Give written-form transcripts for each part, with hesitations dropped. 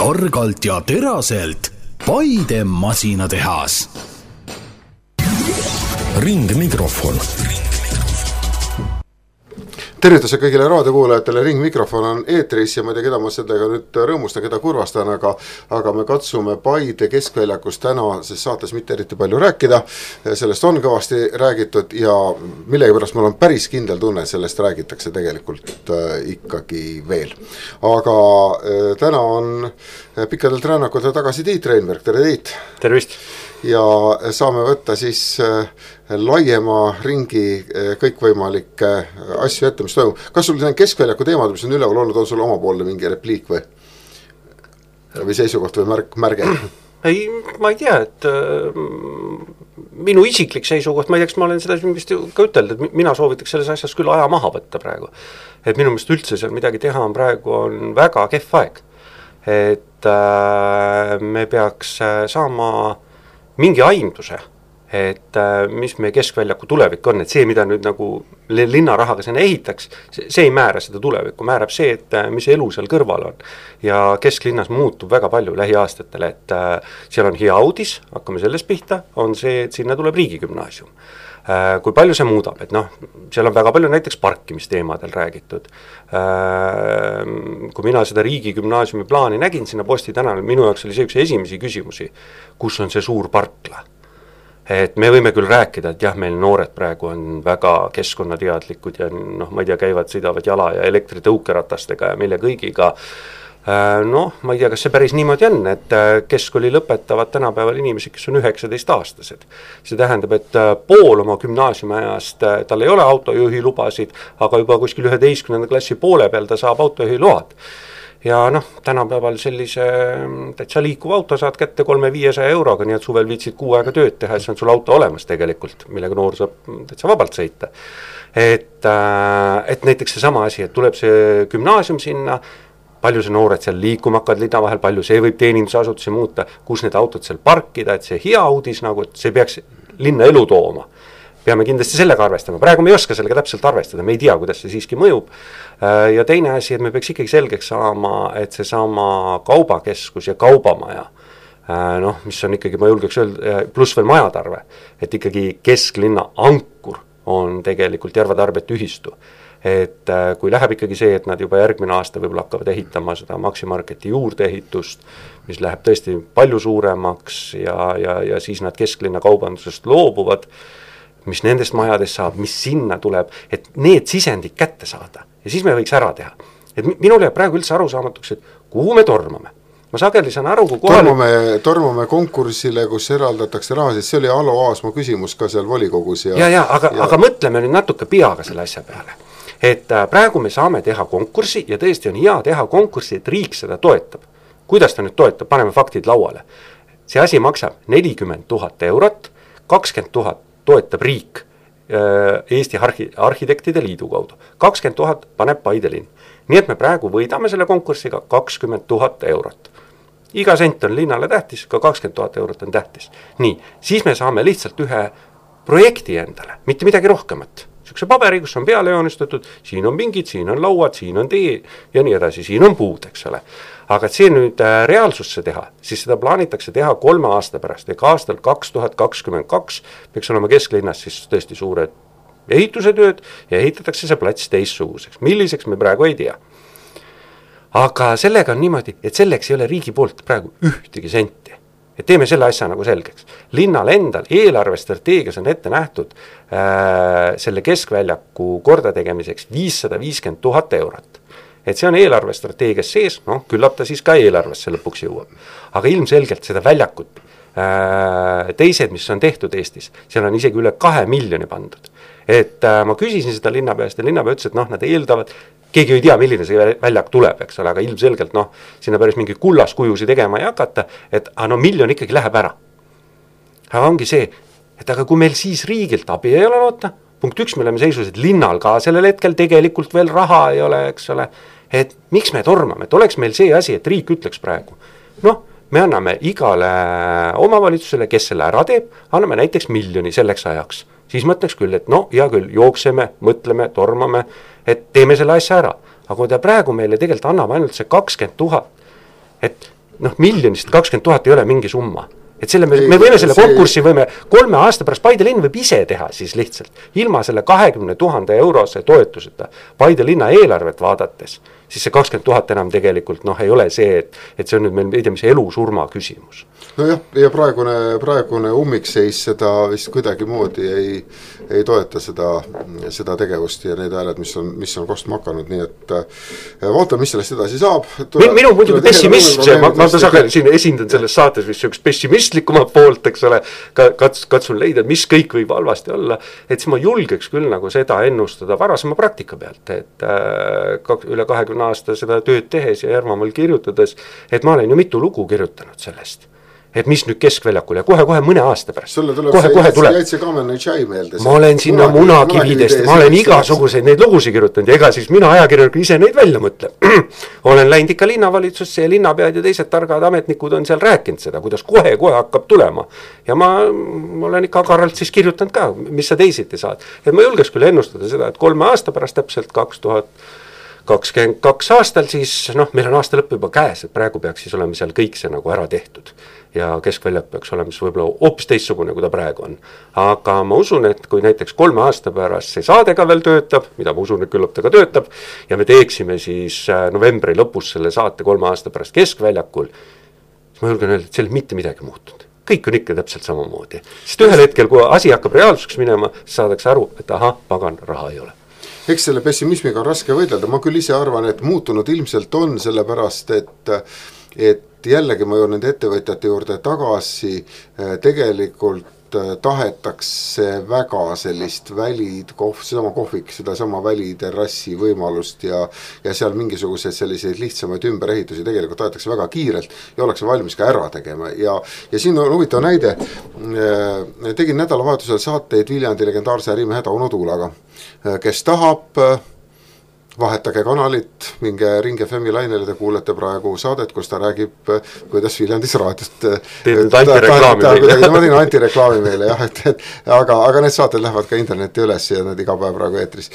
targalt ja teraselt Paide masinatehas. Ringmikrofon. Tervituse kõigile raadiokuulajatele, Ringmikrofon on eetris ja ma ei tea, keda ma sellega nüüd rõõmustan, keda kurvastan, aga me katsume Paide keskväljakust tänases saates mitte eriti palju rääkida, sellest on kõvasti räägitud ja millegipärast mul on päris kindel tunne, sellest räägitakse tegelikult ikkagi veel. Aga täna on pikkadelt rännakute tagasi Tiit Reinberg, tere Tiit! Tervist! Ja saame võtta siis laiema ringi kõikvõimalikke asju ette, mis toimub. Kas sul on keskväljaku teemad, mis on üleval olnud, on sul omapoolne mingi repliik või seisukoht või märge? Ei, ma ei tea, et minu isiklik seisukoht, ma ei tea, kas ma olen seda vist ka ütelnud, et mina soovitaks selles asjas küll aja maha võtta praegu. Et minu meelest üldse seal midagi teha on praegu on väga kehv aeg. Et me peaks saama mingi aimduse, et mis meie keskväljaku tulevik on, et see, mida nüüd nagu linnarahaga sinna ehitaks, see ei määra seda tulevikku, määrab see, et mis elu seal kõrval on. Ja kesklinnas muutub väga palju lähiaastatel, et seal on hea uudis, hakkame sellest pihta, on see, et sinna tuleb riigigümnaasium. Kui palju see muudab, et seal on väga palju näiteks parkimisteemadel räägitud. Kui mina seda riigigümnaasiumi plaani nägin sinna Posti tänavale, minu jaoks oli see üks esimesi küsimusi, kus on see suur parkla. Et me võime küll rääkida, et jah, meil noored praegu on väga keskkonnateadlikud ja ma ei tea, käivad, sõidavad jala ja elektritõukeratastega ja mille kõigiga. Ma ei tea, kas see päris niimoodi on, et keskkooli lõpetavad tänapäeval inimesed, kes on 19-aastased. See tähendab, et pool oma gümnaasiumiajast tal ei ole autojuhi lubasid, aga juba kuskil 11. klassi poole peal ta saab autojuhi load. Ja tänapäeval sellise täitsa liikuva auto saad kätte 300-500 euroga, nii et suvel viitsid 6 aega tööd teha, see on sul auto olemas tegelikult, millega noor saab täitsa vabalt sõita. Et näiteks see sama asi, et tuleb see gümnaasium sinna, palju see noored seal liikuma hakkad linna vahel, palju see võib teenindusasutusi muuta, kus need autod seal parkida, et see hea uudis nagu, et see peaks linna elu tooma. Peame kindlasti sellega arvestama. Praegu me ei oska sellega täpselt arvestada, me ei tea, kuidas see siiski mõjub. Ja teine asi, et me peaks ikkagi selgeks saama, et see sama kaubakeskus ja kaubamaja, mis on ikkagi, ma julgeks öelda, pluss veel majatarve, et ikkagi kesklinna ankur on tegelikult Järva tarbet ühistu. Et kui läheb ikkagi see, et nad juba järgmine aasta võib-olla hakkavad ehitama seda Maximarketi juurdeehitust, mis läheb tõesti palju suuremaks ja siis nad kesklinna kaubandusest loobuvad, mis nendest majadest saab, mis sinna tuleb, et need sisendid kätte saada. Ja siis me võiks ära teha. Et minul jääb praegu üldse arusaamatuks, et kuhu me tormame. Ma sageli saan aru, kui tormame konkursile, kus eraldatakse raha, siis see oli Alo Aasma küsimus ka seal volikogus. Aga mõtleme nüüd natuke peaga selle asja peale. Et praegu me saame teha konkursi ja tõesti on hea teha konkursi, et riik seda toetab. Kuidas ta nüüd toetab? Paneme faktid lauale. See asi maksab 40 000 eurot, 20 000 toetab riik Eesti Arhitektide Liidu kaudu. 20 000 paneb Paide linn. Nii et me praegu võidame selle konkursiga 20 000 eurot. Iga sent on linnale tähtis, ka 20 000 eurot on tähtis. Nii, siis me saame lihtsalt ühe projekti endale, mitte midagi rohkemat. Sükse paberi, kus on peale joonistatud, siin on pingid, siin on lauad, siin on tee ja nii edasi, siin on puud, eks ole. Aga et see nüüd reaalsusse teha, siis seda plaanitakse teha 3 aasta pärast, ehk aastal 2022 peaks olema kesklinnas siis tõesti suured ehituse tööd ja ehitatakse see plats teissuguseks. Milliseks me praegu ei tea. Aga sellega on niimoodi, et selleks ei ole riigi poolt praegu ühtegi senti. Et teeme selle asja nagu selgeks. Linnal endal eelarvestrateegias on ette nähtud selle keskväljaku korda tegemiseks 550 000 eurot. Et see on eelarvestrateegias sees, küllap ta siis ka eelarvesse lõpuks jõuab. Aga ilmselgelt seda väljakut, teised, mis on tehtud Eestis, seal on isegi üle 2 miljoni pandud. Et ma küsisin seda linnapeast ja linnapea ütles, et nad eeldavad, keegi ei tea, milline see väljak tuleb, eks ole, aga ilmselgelt sinna päris mingi kullaskujusi tegema ei hakata, et miljon ikkagi läheb ära. Aga ongi see, et aga kui meil siis riigilt abi ei ole loota, punkt 1, me oleme seisus, et linnal ka sellel hetkel tegelikult veel raha ei ole, eks ole, et miks me tormame, et oleks meil see asi, et riik ütleks praegu. Me anname igale omavalitsusele, kes selle ära teeb, anname näiteks 1 miljoni selleks ajaks. Siis mõtleks küll, et hea küll, jookseme, mõtleme, tormame, et teeme selle asja ära. Aga kui ta praegu meile tegelikult annab ainult see 20 000, et miljonist 20 000 ei ole mingi summa. Et selle me võime selle konkursi, võime 3 aasta pärast Paide linn võib ise teha siis lihtsalt. Ilma selle 20 000 eurose toetuseta Paide linna eelarvet vaadates, siis see 20 000 enam tegelikult ei ole see, et see on nüüd meil, ei tea, mis elu-surma küsimus. Nojah, ja praegune ummikseis seda vist kuidagi moodi ei toeta seda tegevust ja need hääled, mis on kostma hakanud, nii et vaatame, mis sellest edasi saab. Minu muidugi pessimism, ma sageli siin esindan selles saates vist üks pessimistlikuma poolt, eks ole, katsun leida, mis kõik võib halvasti olla, et siis ma julgeks küll nagu seda ennustada varasema praktika pealt, et üle 20 aasta seda tööd tehes ja Järvamaal kirjutades, et ma olen ju mitu lugu kirjutanud sellest. Et mis nüüd Keskväljakul ja kohe mõne aasta pärast. Sulle tuleb jäitse Kamenõi tšai meelde. Ma olen sinna munakividest, ma olen igasuguseid neid lugusid kirjutanud ja ega siis mina ajakirjanik ise neid välja mõtle. Olen läinud ikka linnavalitsusse ja linnapead ja teised targad ametnikud on seal rääkinud seda, kuidas kohe hakkab tulema. Ja ma olen ikka agaralt siis kirjutanud ka, mis sa teisiti saad. Et ma julgeks küll ennustada seda, et 3 aasta pärast täpselt 2022 aastal siis, meil on aasta lõpp juba käes, et praegu peaks siis olema seal kõik see nagu ära tehtud. Ja Keskväljak peaks olema siis võib-olla hoopis teistsugune, kui ta praegu on. Aga ma usun, et kui näiteks 3 aasta pärast see saade ka veel töötab, mida ma usun, et küllap ta ka töötab, ja me teeksime siis novembri lõpus selle saate 3 aasta pärast Keskväljakul, siis ma julgen öelda, et seal mitte midagi muutunud. Kõik on ikka täpselt samamoodi. Sest ühel hetkel, kui asi hakkab reaalsuseks minema, saadakse aru, et pagan, raha ei ole. Eks selle pessimismiga on raske võidelda, ma küll ise arvan, et muutunud ilmselt on sellepärast, et jällegi ma jõuan nende ettevõtjate juurde tagasi, tegelikult tahetakse väga sellist sedama kohvik, sedasama väliterrassi võimalust ja seal mingisuguseid selliseid lihtsamaid ümberehitusi tegelikult tahetakse väga kiirelt ja ollakse valmis ka ära tegema ja siin on huvitav näide, tegin nädalavahetusel saateid Viljandi legendaarse ärimehe Tauno Tuulaga, kes tahab vahetage kanalit, minge Ring FM-i lainele, te kuulete praegu saadet, kus ta räägib, kuidas Viljandis raadiot antireklaami meile, jah, aga need saated lähevad ka internetti üles ja need iga päev praegu eetris.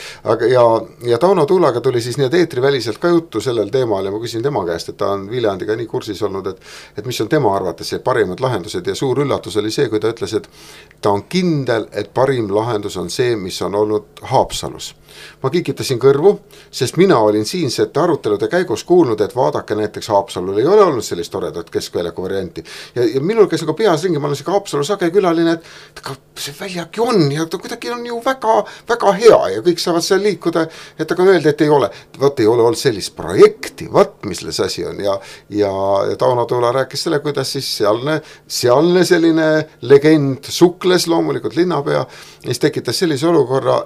Ja Tauno Tuulaga tuli siis nii eetriväliselt ka juttu sellel teemal ja ma küsin tema käest, et ta on Viljandiga nii kursis olnud, et mis on tema arvates parimad lahendused ja suur üllatus oli see, kui ta ütles, et ta on kindel, et parim lahendus on see, mis on olnud Haapsalus. Ma kikitasin kõrvu, sest mina olin siinsete arutelude käigus kuulnud, et vaadake näiteks Haapsalul ei ole olnud sellist toredat Keskväljaku varianti. Ja minul käis nagu peas ringi, ma olen siuke Haapsalu sage külaline, et see väljak ju on ja ta kuidagi on ju väga, väga hea ja kõik saavad seal liikuda, et aga öelda, et ei ole. Vaat ei ole olnud sellist projekti, mis selles asi on ja Tauno Tuula rääkis selle, kuidas siis sealne selline legend sukles loomulikult linnapea, mis tekitas sellise olukorra,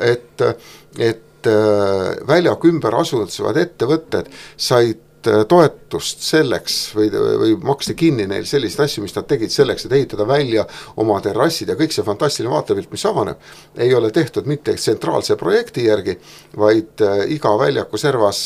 et väljak ümber asutsevad ettevõtted said toetust selleks või maksti kinni neil selliseid asju, mis nad tegid selleks, et ehitada välja oma terrassid ja kõik see fantastiline vaatepilt, mis avaneb, ei ole tehtud mitte tsentraalse projekti järgi, vaid iga väljaku servas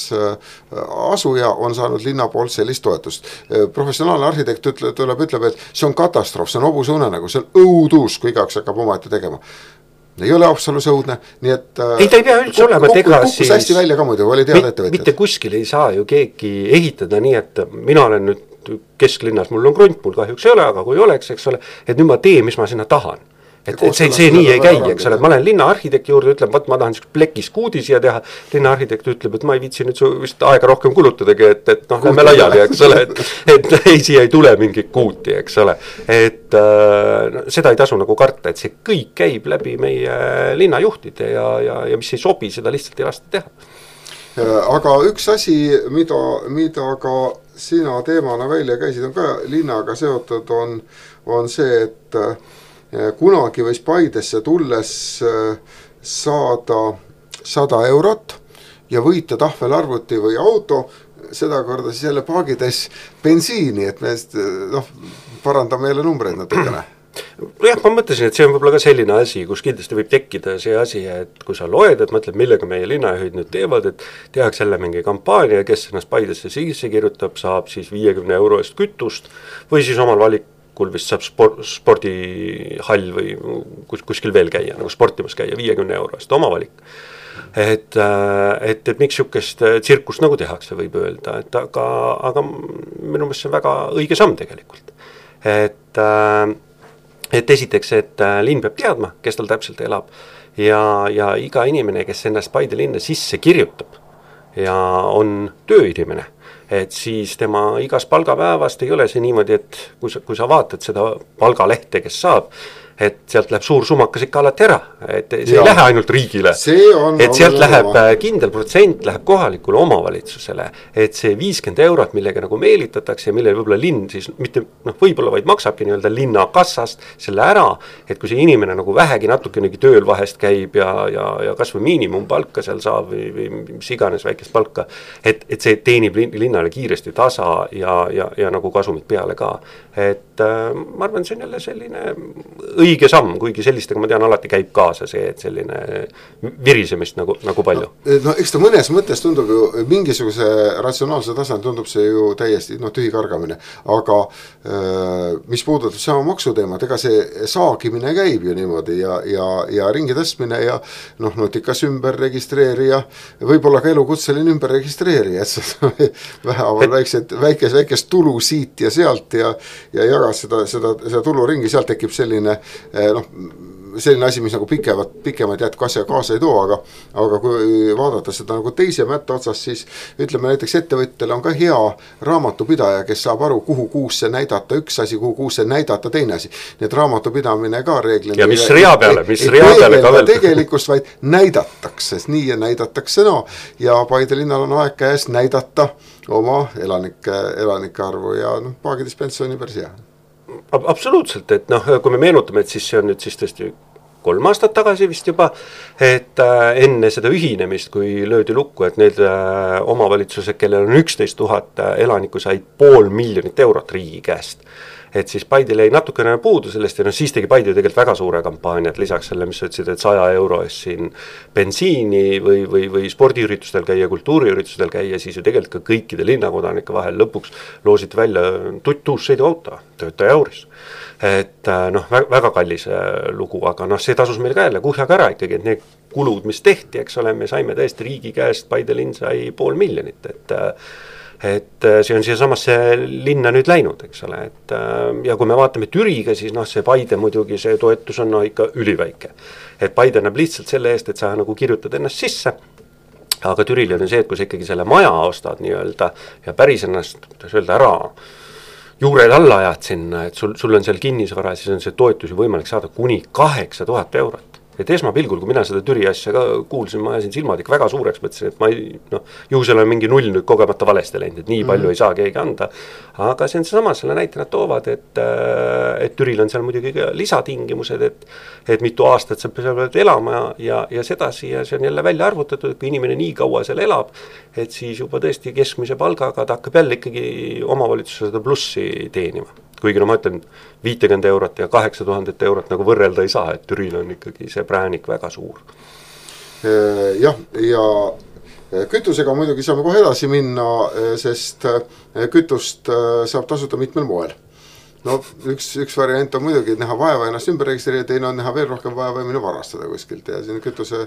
asuja on saanud linna poolt sellist toetust. Professionaalne arhitekt ütleb, et see on katastroof, see on hobuse unenägu, see on õudus, kui igaks hakkab oma ette tegema. Ei ole Haapsalus õudne, nii et ei, ta ei pea üldse olema kukkus hästi välja ka muidu, oli teada ettevõtjad. Mitte kuskil ei saa ju keegi ehitada nii, et mina olen nüüd kesklinnas, mul on krunt, mul kahjuks ei ole, aga kui oleks, eks ole, et nüüd ma teen, mis ma sinna tahan. Et see nii ei käi, eks ole, ma olen linna arhitekti juurde, ütleb, ma tahan plekiskuudi siia teha, linna arhitekti ütleb, et ma ei viitsi nüüd vist aega rohkem kulutadagi, et lähme laiali, eks ole, et ei, siia ei tule mingi kuuti, eks ole, et seda ei tasu nagu karta, et see kõik käib läbi meie linnajuhtide ja mis ei sobi, seda lihtsalt ei lasta teha. Aga üks asi, mida ka sina teemana välja käisid, on ka linnaga seotud, on see, et kunagi võis Paidesse tulles saada 100 eurot ja võita tahvelarvuti või auto, seda korda siis jälle paagides bensiini, et me parandame jälle numbreid natukene. Jah, ma mõtlesin, et see on võib-olla ka selline asi, kus kindlasti võib tekkida see asi, et kui sa loed, et mõtled, millega meie linnajuhid nüüd teevad, et tehakse jälle mingi kampaania, kes ennast Paidesse sisse kirjutab, saab siis 50 euro eest kütust või siis omal vist saab spordihall või kuskil veel käia, nagu sportimas käia 50 euro eest, oma valik. et miks niisugust tsirkust nagu tehakse, võib öelda, et aga minu meelest see on väga õige samm tegelikult. Et esiteks, et linn peab teadma, kes tal täpselt elab ja iga inimene, kes ennast Paide linna sisse kirjutab ja on tööinimene, et siis tema igas palgapäevast ei ole see niimoodi, et kui sa vaatad seda palgalehte, kes saab, et sealt läheb suur summakas ikka alati ära, et see ei lähe ainult riigile, et sealt läheb kindel protsent, läheb kohalikule omavalitsusele, et see 50 eurot, millega nagu meelitatakse ja mille võib-olla linn siis mitte, võib-olla vaid maksabki nii-öelda linna kassast selle ära, et kui see inimene nagu vähegi natukenegi tööl vahest käib ja kas või miinimumpalka seal saab või mis iganes väikest palka, et see teenib linnale kiiresti tasa ja nagu kasumit peale ka. Et ma arvan, see on jälle selline õige samm, kuigi sellistega ma tean alati käib kaasa see, et selline virisemist nagu palju. No eks ta mõnes mõttes tundub ju mingisuguse ratsionaalse tasand tundub see ju täiesti tühi kargamine, aga mis puudutab sama maksuteemat, ega see saagimine käib ju niimoodi ja ringi tõstmine ja notikas ümber registreerija, võib-olla ka elukutseline ümber registreerija, et sa vähemalt väikest tulu siit ja sealt ja jagad seda tulu ringi, sealt tekib selline selline asi, mis nagu pikemad jätku asja kaasa ei too, aga kui vaadata seda nagu teise mätta otsas, siis ütleme näiteks ettevõtjale on ka hea raamatupidaja, kes saab aru, kuhu kuusse näidata üks asi, kuhu kuusse näidata teine asi. Nii et raamatupidamine ka reeglina ja mis rea peale ka veel tegelikkust, vaid näidatakse, nii ja näidatakse ja Paide linnal on aeg käes näidata oma elanike arvu ja paagidispension on päris hea. Absoluutselt, et kui me meenutame, et siis see on nüüd siis tõesti 3 aastat tagasi vist juba, et enne seda ühinemist, kui löödi lukku, et need omavalitsused, kellel on 11 000 elanikku, said 500 000 eurot riigi käest. Et siis Paidel jäi natukene puudu sellest ja siis tegi Paide tegelikult väga suure kampaaniat, lisaks selle, mis ütlesid, et 100 euro eest siin bensiini või spordiüritustel käia, kultuuriüritustel käia, siis ju tegelikult ka kõikide linnakodanike vahel lõpuks loositi välja tutt-uus sõiduauto, töötaja euris. Et väga kallis lugu, aga see tasus meil ka jälle kuhjaga ära ikkagi, et need kulud, mis tehti, eks ole, me saime tõesti riigi käest, Paide linn sai 500 000, et see on siia samasse linna nüüd läinud, eks ole, et ja kui me vaatame Türiga, siis see Paide muidugi see toetus on ikka üliväike. Et Paide annab lihtsalt selle eest, et sa nagu kirjutad ennast sisse, aga Türil on see, et kui sa ikkagi selle maja ostad nii-öelda ja päris ennast, kuidas öelda, ära juured alla ajad sinna, et sul on seal kinnisvara, siis on see toetusi võimalik saada kuni 8000 eurot. Et esmapilgul, kui mina seda Türi asja ka kuulsin, ma ajasin silmad ikka väga suureks, mõtlesin, et ma ei, juhusel on mingi null nüüd kogemata valesti läinud, et nii palju ei saa keegi anda. Aga see on sama, selle näite nad toovad, et Türil on seal muidugi lisatingimused, et mitu aastat sa pead elama ja sedasi ja see on jälle välja arvutatud, et kui inimene nii kaua seal elab, et siis juba tõesti keskmise palgaga ta hakkab jälle ikkagi omavalitsuse seda plussi teenima. Kuigi ma ütlen 50 eurot ja 8000 eurot nagu võrrelda ei saa, et Türil on ikkagi see präänik väga suur. Jah, ja kütusega muidugi saame kohe edasi minna, sest kütust saab tasuda mitmel moel. Üks variant on muidugi näha vaeva ennast ümber registreerida, teine on näha veel rohkem vaeva ja minna varastada kuskilt ja siin kütuse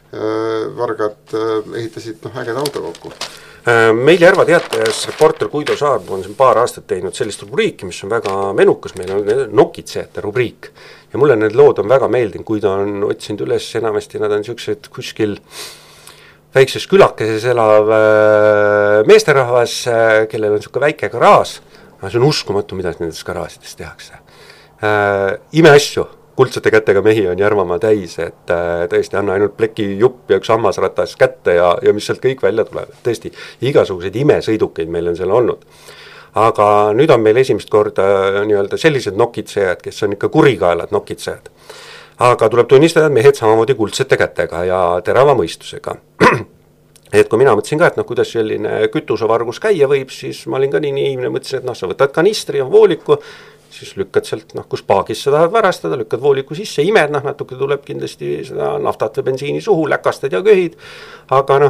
vargad ehitasid ägeda auto kokku. Meil Järva Teatajas reporter Guido Saar on siin paar aastat teinud sellist rubriiki, mis on väga menukas, meil on nokitsejate rubriik ja mulle need lood on väga meeldinud, kui ta on otsinud üles enamasti, nad on sellised kuskil väikses külakeses elav meesterahvas, kellel on selline väike garaaž, see on uskumatu, mida nendes garaažides tehakse. Imeasju, kuldsete kätega mehi on Järvamaa täis, et tõesti anna ainult pleki jupp ja üks hammasratas kätte ja mis sealt kõik välja tuleb. Tõesti, igasuguseid imesõidukeid meil on seal olnud. Aga nüüd on meil esimest korda nii-öelda sellised nokitsejad, kes on ikka kurikaelad nokitsejad. Aga tuleb tunnistada, et mehed samamoodi kuldsete kätega ja terava mõistusega. Et kui mina mõtlesin ka, et kuidas selline kütusevargus käia võib, siis ma olin ka nii naiivne, mõtlesin, et sa võtad kanistri ja vooliku, siis lükkad sealt, kus paagis sa tahad varastada, lükkad vooliku sisse, imed, natuke tuleb kindlasti seda naftat või bensiini suhu, läkastad ja köhid, aga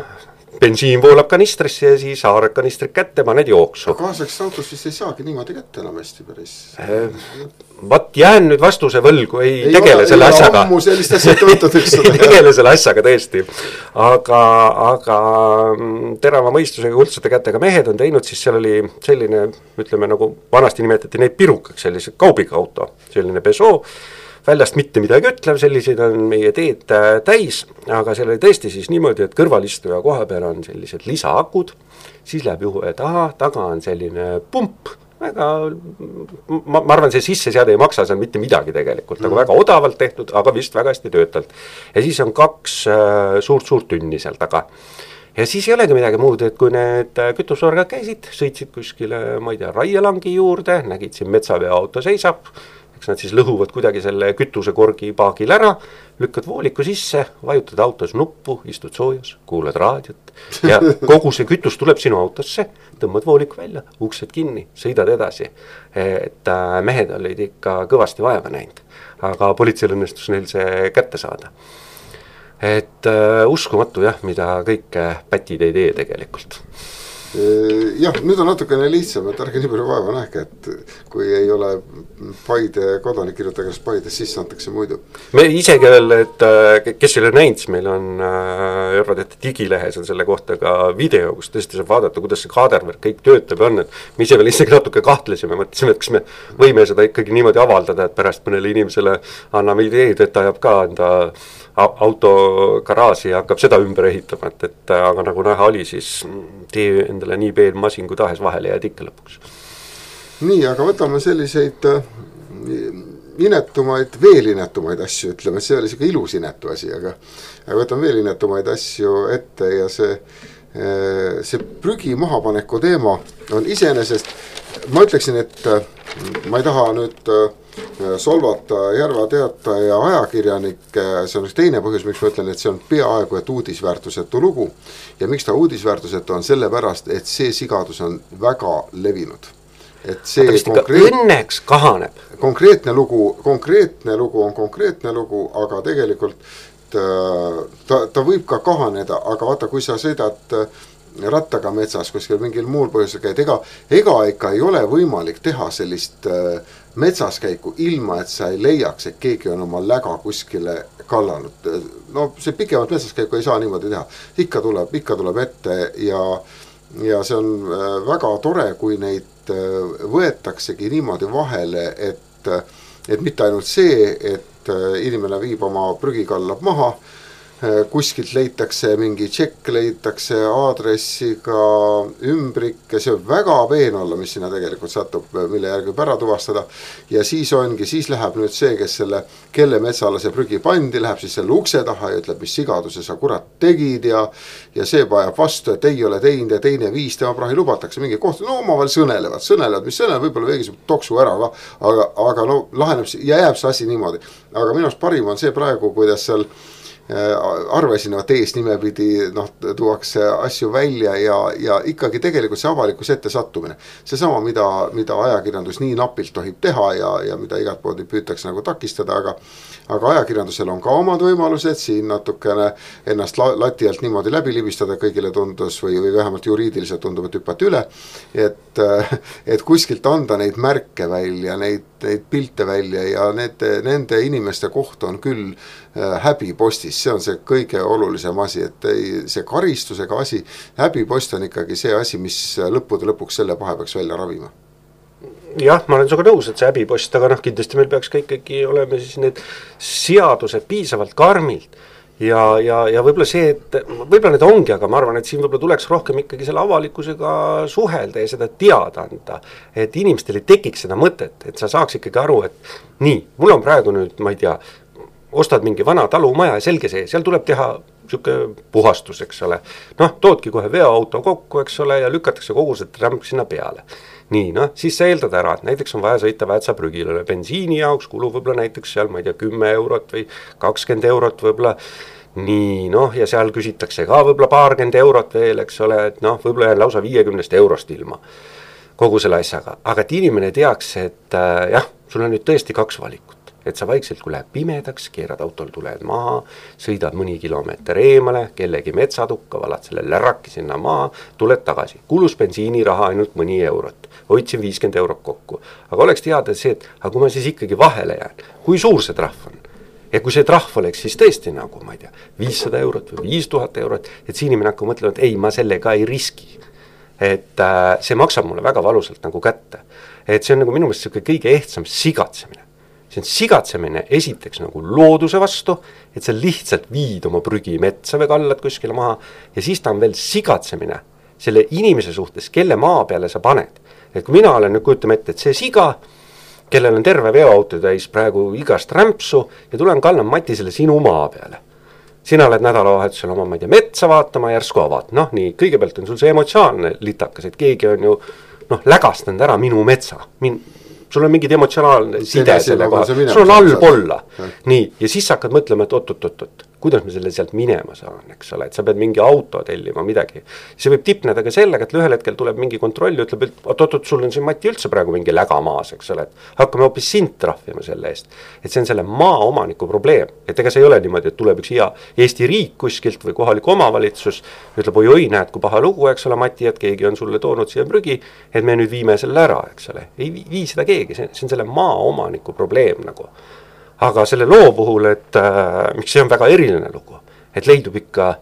bensiin voolab kanistrisse ja siis haarad kanistrit kätte, paned jooksu. Kaasaks autos vist ei saagi niimoodi kätte enam hästi päris. Vat jään nüüd vastuse võlgu, ei tegele selle asjaga. Ammu sellist asja tõotud üks ei tegele selle asjaga tõesti. Aga terava mõistusega kuldsete kätega mehed on teinud, siis seal oli selline, ütleme nagu vanasti nimetati neid pirukaks, sellise kaubiga auto, selline Peugeot, väljast mitte midagi ütlev, selliseid on meie teed täis, aga seal oli tõesti siis niimoodi, et kõrvalistuja koha peal on sellised lisaakud, siis läheb juhue taga on selline pump, väga, ma arvan, see sisseseade ei maksa, see on mitte midagi tegelikult, nagu väga odavalt tehtud, aga vist väga hästi töötalt. Ja siis on 2 suurt tünni seal taga. Ja siis ei olegi midagi muud, et kui need kütusorgad käisid, sõitsid kuskile, ma ei tea, raielangi juurde, nägid siin metsaveoauto seisab, eks nad siis lõhuvad kuidagi selle kütusekorgi paagil ära, lükkad vooliku sisse, vajutad autos nuppu, istud soojas, kuulad raadiot ja kogu see kütus tuleb sinu autosse, tõmbad vooliku välja, uksed kinni, sõidad edasi. Et mehed olid ikka kõvasti vaeva näinud, aga politseil õnnestus neil see kätte saada. Et uskumatu jah, mida kõik pätid ei tee tegelikult. Jah, nüüd on natukene lihtsam, et ärge nii palju vaeva nähke, et kui ei ole Paide kodanik kirjutage Paides, siis antakse muidu. Me isegi veel, et kes ei ole näinud, meil on Eurotehte digilehes on selle kohta ka video, kus tõesti saab vaadata, kuidas see kaadervärk kõik töötab ja on, et me ise veel isegi natuke kahtlesime, mõtlesime, et kas me võime seda ikkagi niimoodi avaldada, et pärast mõnele inimesele anname ideed, et ta jääb ka enda autogaraaži ja hakkab seda ümber ehitama, et aga nagu näha oli, siis tee endale nii peen masin kui tahes vahele jääd ikka lõpuks. Nii, aga võtame selliseid veel inetumaid asju, ütleme, see oli selline ilus inetu asi, aga võtame veel inetumaid asju ette ja see prügi mahapaneku teema on iseenesest, ma ütleksin, et ma ei taha nüüd solvata Järva Teataja ajakirjanikke, see on üks teine põhjus, miks ma ütlen, et see on peaaegu et uudisväärtusetu lugu ja miks ta uudisväärtusetu on sellepärast, et see sigadus on väga levinud. Et see õnneks kahaneb. Konkreetne lugu on konkreetne lugu, aga tegelikult ta võib ka kahaneda, aga vaata, kui sa sõidad rattaga metsas, kuskil mingil muul põhjusel käid, ega ikka ei ole võimalik teha sellist metsaskäiku ilma, et sa ei leiaks, et keegi on oma läga kuskile kallanud. No see pikemat metsaskäiku ei saa niimoodi teha. Ikka tuleb ette ja see on väga tore, kui neid võetaksegi niimoodi vahele, et mitte ainult see, et inimene viib oma prügikallab maha, kuskilt leitakse mingi tšekk, leitakse aadressiga ümbrik ja see on väga peen olla, mis sinna tegelikult satub, mille järgi ära tuvastada ja siis läheb nüüd see, kelle metsale see prügi pandi, läheb siis selle ukse taha ja ütleb, mis sigaduse sa kurat tegid ja see pajab vastu, et ei ole teinud ja teine viis tema prahi lubatakse mingi kohta, no oma veel sõnelevad, mis sõnelevad, võib-olla veegi toksu ära ka, aga no laheneb ja jääb see asi niimoodi, aga minu arust parim on see praegu, kuidas seal arvesinevat eesnimepidi tuuakse asju välja ja ikkagi tegelikult see avalikus ette sattumine. Seesama, mida ajakirjandus nii napilt tohib teha ja mida igat poodi püütakse nagu takistada, aga ajakirjandusel on ka omad võimalused siin natukene ennast lati alt niimoodi läbi libistada, kõigile tundus või vähemalt juriidiliselt tundub, et hüppati üle, et kuskilt anda neid märke välja, neid pilte välja ja nende inimeste koht on küll häbipostis, see on see kõige olulisem asi, et see karistusega asi, häbipost on ikkagi see asi, mis lõppude lõpuks selle pahe peaks välja ravima. Jah, ma olen sinuga nõus, et see häbipost, aga kindlasti meil peaks ka ikkagi olema siis need seadused piisavalt karmilt ja võib-olla see, et võib-olla need ongi, aga ma arvan, et siin võib-olla tuleks rohkem ikkagi selle avalikkusega suhelda ja seda teada anda, et inimestel ei tekiks seda mõtet, et sa saaks ikkagi aru, et nii, mul on praegu nüüd, ma ei tea, ostad mingi vana talumaja ja selge see, seal tuleb teha siuke puhastus, eks ole. Toodki kohe veoauto kokku, eks ole, ja lükatakse kogu see trämp sinna peale. Nii, siis sa eeldad ära, et näiteks on vaja sõita Väätsa prügilale bensiini jaoks, kulub võib-olla näiteks seal, ma ei tea, 10 eurot või 20 eurot võib-olla. Nii, ja seal küsitakse ka võib-olla 20 eurot veel, eks ole, et võib-olla jään lausa 50 eurost ilma kogu selle asjaga. Aga et inimene teaks, et jah, sul on nüüd tõesti 2 valikut. et sa vaikselt, kui läheb pimedaks, keerad autol tuled maha, sõidad mõni kilomeeter eemale, kellegi metsatukka, valad selle lärraki sinna maha, tuled tagasi. Kulus bensiiniraha ainult mõni eurot, hoidsin 50 eurot kokku. Aga oleks teada see, et aga kui ma siis ikkagi vahele jään, kui suur see trahv on? Ja kui see trahv oleks siis tõesti nagu, ma ei tea, 500 eurot või 5000 eurot, et see inimene hakkab mõtlema, et ei, ma sellega ei riski. Et see maksab mulle väga valusalt nagu kätte. Et see on nagu minu meelest kõige ehtsam sigatsemine. See on sigatsemine esiteks nagu looduse vastu, et sa lihtsalt viid oma prügi metsa või kallad kuskile maha, ja siis ta on veel sigatsemine selle inimese suhtes, kelle maa peale sa paned. Et kui mina olen, nüüd kujutame ette, et see siga, kellel on terve veoauto täis praegu igast rämpsu, ja tulen kallan Matisele sinu maa peale. Sina oled nädalavahetusel oma, ma ei tea, metsa vaatama, järsku avad. Noh, nii, kõigepealt on sul see emotsionaalne litakas, et keegi on ju lägastanud ära minu metsa. Sul on mingid emotsionaalne side selle koha, sul on all polla. Nii, ja siis sa hakkad mõtlema, et oot, kuidas me selle sealt minema saan, eks ole, et sa pead mingi auto tellima, midagi. See võib tipneda ka sellega, et ühel hetkel tuleb mingi kontroll ja ütleb, et oot, sul on siin Mati üldse praegu mingi lägamaas, eks ole, et hakkame hoopis sind trahvima selle eest. Et see on selle maa omaniku probleem, et ega see ei ole niimoodi, et tuleb üks hea Eesti riik kuskilt või kohalik omavalitsus, ütleb, oi, näed, kui paha lugu, eks ole, Mati, et keegi on sulle toonud siia prügi, et me nüüd viime selle ära, eks ole. Ei vii seda keegi, see on selle maa omaniku probleem nagu. Aga selle loo puhul, et miks see on väga eriline lugu, et leidub ikka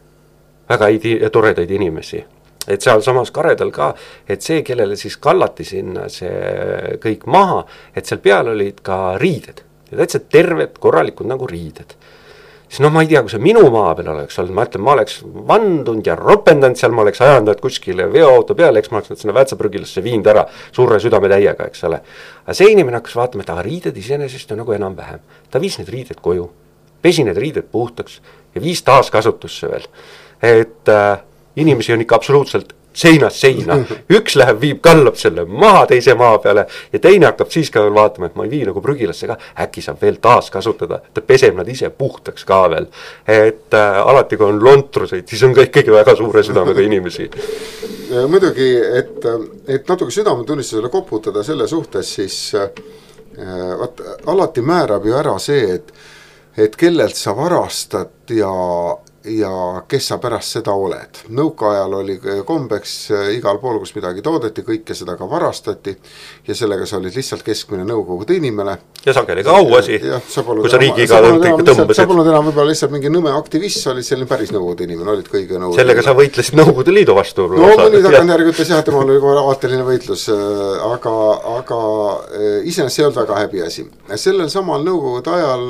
väga toredaid inimesi. Et seal samas Karedal ka, et see, kellele siis kallati sinna see kõik maha, et seal peal olid ka riided. Ja täitsa terved, korralikud nagu riided. Siis ma ei tea, kui see minu maa peal oleks olnud, ma ütlen, ma oleks vandunud ja ropendanud seal, ma oleks ajandanud kuskile veoauto peale, eks ma oleks nad sinna Vätsaprügilasse viinud ära suure südame täiega, eks ole. Aga see inimene hakkas vaatama, et riided iseenesest on nagu enam vähem. Ta viis need riided koju, pesi need riided puhtaks ja viis taaskasutusse veel. Et inimesi on ikka absoluutselt seinast seina. Üks läheb, viib, kallab selle maha teise maa peale ja teine hakkab siis ka veel vaatama, et ma ei vii nagu prügilasse ka, äkki saab veel taas kasutada, ta peseb nad ise puhtaks ka veel. Et alati kui on lontruseid, siis on ka ikkagi väga suure südamega inimesi. Muidugi, et natuke südametunnistusele koputada selle suhtes, siis alati määrab ju ära see, et kellelt sa varastad ja kes sa pärast seda oled. Nõukaajal oli kombeks igal pool, kus midagi toodeti, kõike seda ka varastati ja sellega sa olid lihtsalt keskmine nõukogude inimene. Ja sageli ka auasi, kui sa riigiga tõmbasid. Sa polnud enam võib-olla lihtsalt mingi nõme aktivist, sa olid selline päris nõukogude inimene, olid kõige nõukogude. Sellega sa võitlesid Nõukogude Liidu vastu. No mõni tagantjärgi ütles jah, temal oli aateline võitlus, aga iseenesest see ei olnud väga häbi asi. Sellel samal nõukogude ajal